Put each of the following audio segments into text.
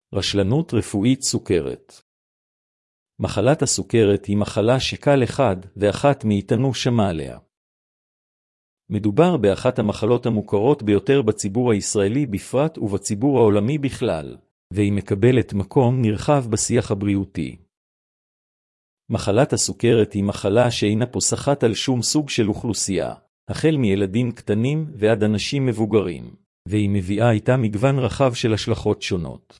רשלנות רפואית סוכרת. מחלת הסוכרת היא מחלה שקל אחד ואחת מאיתנו שמע עליה. מדובר באחת המחלות המוכרות ביותר בציבור הישראלי בפרט ובציבור העולמי בכלל, והיא מקבלת מקום נרחב בשיח הבריאותי. מחלת הסוכרת היא מחלה שאינה פוסחת על שום סוג של אוכלוסייה, החל מילדים קטנים ועד אנשים מבוגרים, והיא מביאה איתה מגוון רחב של השלכות שונות.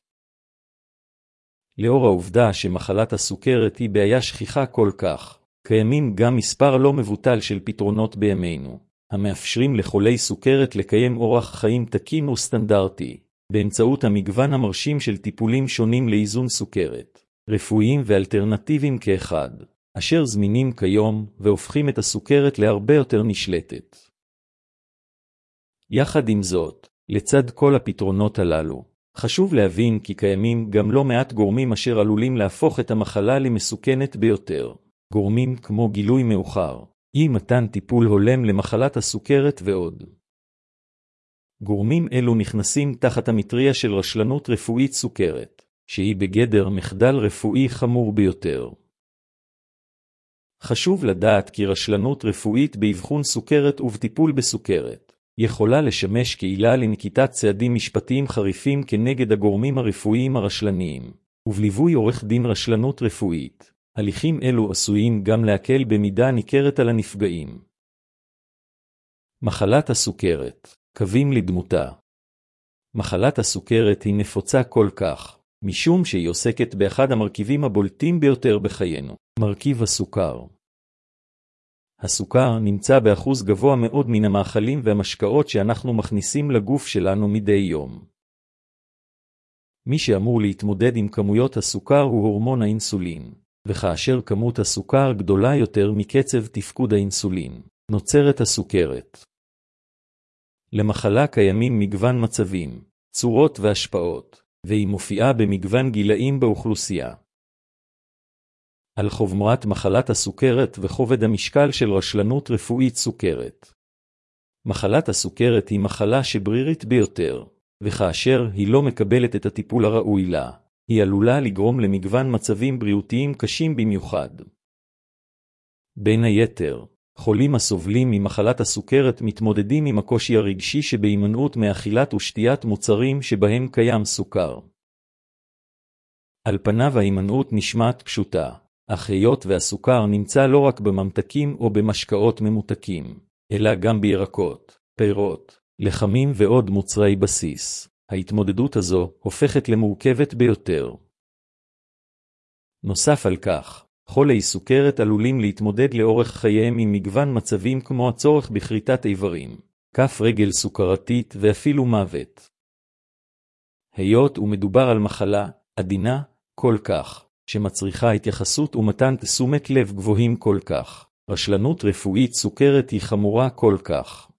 לאור העובדה שמחלת הסוכרת היא בעיה שכיחה כל כך, קיימים גם מספר לא מבוטל של פתרונות בימינו, המאפשרים לחולי סוכרת לקיים אורח חיים תקין וסטנדרטי, באמצעות המגוון המרשים של טיפולים שונים לאיזון סוכרת, רפואיים ואלטרנטיביים כאחד, אשר זמינים כיום והופכים את הסוכרת להרבה יותר נשלטת. יחד עם זאת, לצד כל הפתרונות הללו, חשוב להבין כי קיימים גם לא מעט גורמים אשר עלולים להפוך את המחלה למסוכנת ביותר. גורמים כמו גילוי מאוחר, אי מתן טיפול הולם למחלת הסוכרת ועוד. גורמים אלו נכנסים תחת המטריה של רשלנות רפואית סוכרת, שהיא בגדר מחדל רפואי חמור ביותר. חשוב לדעת כי רשלנות רפואית באבחון סוכרת ובטיפול בסוכרת יכולה לשמש כעילה לנקיטת צעדים משפטיים חריפים כנגד הגורמים הרפואיים הרשלניים, ובליווי עורך דין רשלנות רפואית. הליכים אלו עשויים גם להקל במידה ניכרת על הנפגעים. מחלת הסוכרת, קווים לדמותה. מחלת הסוכרת היא נפוצה כל כך, משום שהיא עוסקת באחד המרכיבים הבולטים ביותר בחיינו, מרכיב הסוכר. הסוכר נמצא באחוז גבוה מאוד מן המאכלים והמשקאות שאנחנו מכניסים לגוף שלנו מדי יום. מי שאמור להתמודד עם כמויות הסוכר הוא הורמון האינסולין, וכאשר כמות הסוכר גדולה יותר מקצב תפקוד האינסולין, נוצרת הסוכרת. למחלה קיימים מגוון מצבים, צורות והשפעות, והיא מופיעה במגוון גילאים באוכלוסייה. על חומרת מחלת הסוכרת וכובד המשקל של רשלנות רפואית סוכרת. מחלת הסוכרת היא מחלה שברירית ביותר, וכאשר היא לא מקבלת את הטיפול הראוי לה, היא עלולה לגרום למגוון מצבים בריאותיים קשים במיוחד. בין היתר, חולים הסובלים ממחלת הסוכרת מתמודדים עם הקושי הרגשי שבהימנעות מאכילת ושתיית מוצרים שבהם קיים סוכר. על פניו ההימנעות נשמעת פשוטה, אך היות והסוכר נמצא לא רק בממתקים או במשקאות ממותקים, אלא גם בירקות, פירות, לחמים ועוד מוצרי בסיס. ההתמודדות הזו הופכת למורכבת ביותר. נוסף על כך, חולי סוכרת עלולים להתמודד לאורך חייהם עם מגוון מצבים כמו הצורך בכריתת איברים, כף רגל סוכרתית ואפילו מוות. היות ומדובר על מחלה עדינה כל כך, שמצריכה התייחסות ומתן תשומת לב גבוהים כל כך, רשלנות רפואית סוכרת היא חמורה כל כך.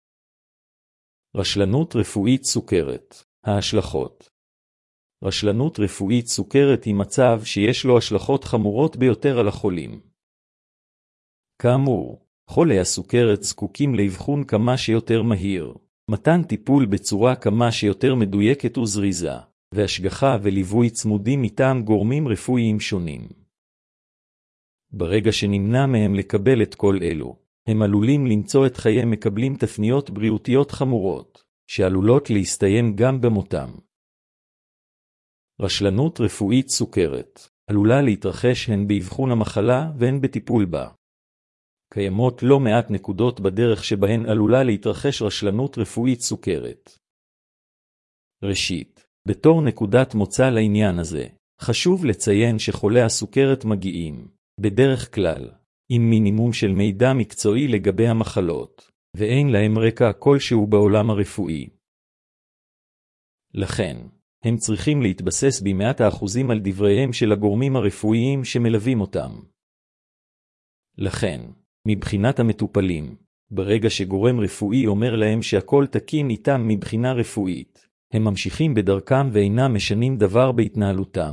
רשלנות רפואית סוכרת. ההשלכות. רשלנות רפואית סוכרת היא מצב שיש לו השלכות חמורות ביותר על החולים. כאמור, חולי הסוכרת זקוקים לאבחון כמה שיותר מהיר, מתן טיפול בצורה כמה שיותר מדויקת וזריזה, והשגחה וליווי צמודים מטעם גורמים רפואיים שונים. ברגע שנמנע מהם לקבל את כל אלו, הם עלולים למצוא את חייהם מקבלים תפניות בריאותיות חמורות, שעלולות להסתיים גם במותם. רשלנות רפואית סוכרת עלולה להתרחש הן באבחון המחלה והן בטיפול בה. קיימות לא מעט נקודות בדרך שבהן עלולה להתרחש רשלנות רפואית סוכרת. ראשית, בתור נקודת מוצא לעניין הזה, חשוב לציין שחולי הסוכרת מגיעים, בדרך כלל, עם מינימום של מידע מקצועי לגבי המחלות, ואין להם רקע כלשהו בעולם הרפואי. לכן, הם צריכים להתבסס ב100% על דבריהם של הגורמים הרפואיים שמלווים אותם. לכן, מבחינת המטופלים, ברגע שגורם רפואי אומר להם שהכל תקין איתם מבחינה רפואית, הם ממשיכים בדרכם ואינם משנים דבר בהתנהלותם.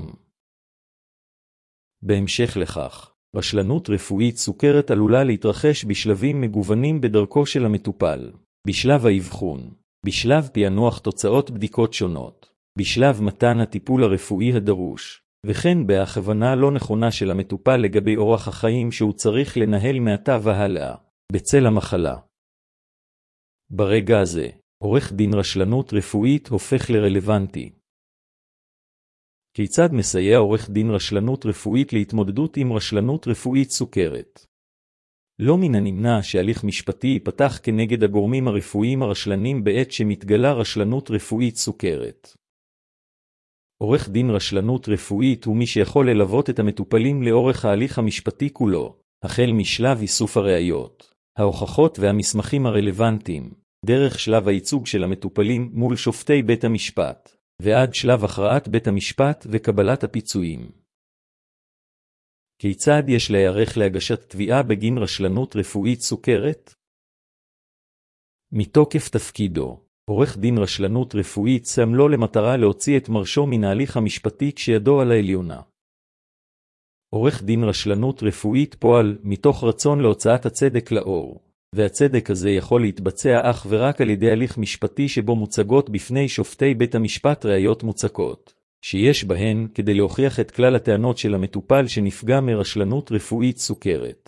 בהמשך לכך, רשלנות רפואית סוכרת עלולה להתרחש בשלבים מגוונים בדרכו של המטופל, בשלב האבחון, בשלב פענוח תוצאות בדיקות שונות, בשלב מתן הטיפול הרפואי הדרוש, וכן בהכוונה לא נכונה של המטופל לגבי אורח החיים שהוא צריך לנהל מעתה והלאה, בצל המחלה. ברגע הזה, עורך דין רשלנות רפואית הופך לרלוונטי. כיצד מסייע עורך דין רשלנות רפואית להתמודדות עם רשלנות רפואית סוכרת? לא מן הנמנע שהליך משפטי ייפתח כנגד הגורמים הרפואיים הרשלנים בעת שמתגלה רשלנות רפואית סוכרת. עורך דין רשלנות רפואית הוא מי שיכול ללוות את המטופלים לאורך ההליך המשפטי כולו, החל משלב איסוף הראיות, ההוכחות והמסמכים הרלוונטיים, דרך שלב הייצוג של המטופלים מול שופטי בית המשפט, ועד שלב הכרעת בית המשפט וקבלת הפיצויים. כיצד יש להיערך להגשת תביעה בגין רשלנות רפואית סוכרת? מתוקף תפקידו, עורך דין רשלנות רפואית שם לו למטרה להוציא את מרשו מן ההליך המשפטי כשידו על העליונה. עורך דין רשלנות רפואית פועל מתוך רצון להוצאת הצדק לאור, והצדק הזה יכול להתבצע אך ורק על ידי הליך משפטי שבו מוצגות בפני שופטי בית המשפט ראיות מוצקות, שיש בהן כדי להוכיח את כלל הטענות של המטופל שנפגע מרשלנות רפואית סוכרת.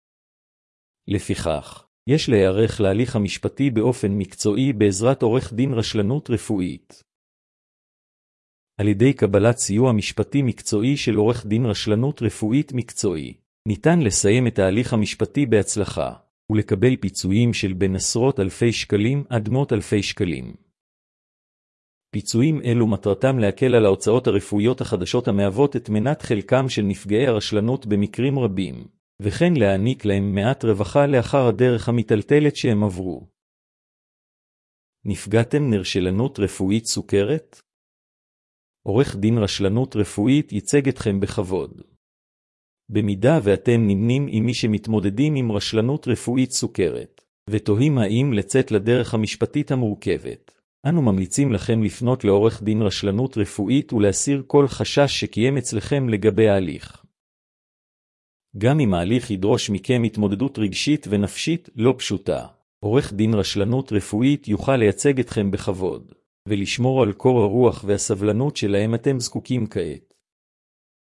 לפיכך, יש להיערך להליך המשפטי באופן מקצועי בעזרת עורך דין רשלנות רפואית. על ידי קבלת סיוע משפטי מקצועי של עורך דין רשלנות רפואית מקצועי, ניתן לסיים את ההליך המשפטי בהצלחה, ולקבל פיצויים של בין עשרות אלפי שקלים עד מאות אלפי שקלים. פיצויים אלו מטרתם להקל על ההוצאות הרפואיות החדשות המהוות את מנת חלקם של נפגעי הרשלנות במקרים רבים, וכן להעניק להם מעט רווחה לאחר הדרך המטלטלת שהם עברו. נפגעתם מרשלנות רפואית סוכרת? עורך דין רשלנות רפואית ייצג אתכם בכבוד. במידה ואתם נמנים עם מי שמתמודדים עם רשלנות רפואית סוכרת, ותוהים האם לצאת לדרך המשפטית המורכבת, אנו ממליצים לכם לפנות לעורך דין רשלנות רפואית ולהסיר כל חשש שקיים אצלכם לגבי ההליך. גם אם ההליך ידרוש מכם התמודדות רגשית ונפשית לא פשוטה, עורך דין רשלנות רפואית יוכל לייצג אתכם בכבוד, ולשמור על קור הרוח והסבלנות שלהם אתם זקוקים כעת.